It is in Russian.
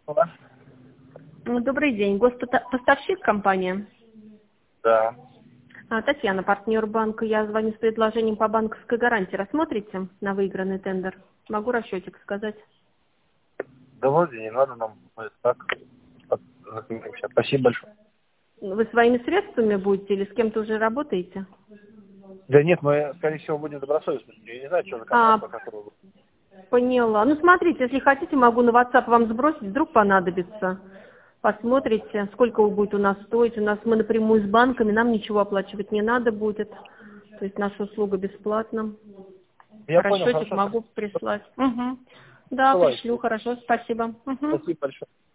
Да. Добрый день. Поставщик компания. Да. Татьяна, партнер банка. Я звоню с предложением по банковской гарантии. Рассмотрите на выигранный тендер? Могу расчетик сказать. Да вроде не надо нам. Мы так. Разберемся. Спасибо большое. Вы своими средствами будете или с кем-то уже работаете? Да нет, мы, скорее всего, будем добросовестными. Я не знаю, что за контракт, по которому... Поняла. Ну, смотрите, если хотите, могу на WhatsApp вам сбросить, вдруг понадобится. Посмотрите, сколько будет у нас стоить. У нас мы напрямую с банками, нам ничего оплачивать не надо будет. То есть наша услуга бесплатна. Я понял, Расчетик хорошо. могу прислать. Угу. Да, Давайте. пришлю, хорошо, спасибо. Угу. Спасибо большое.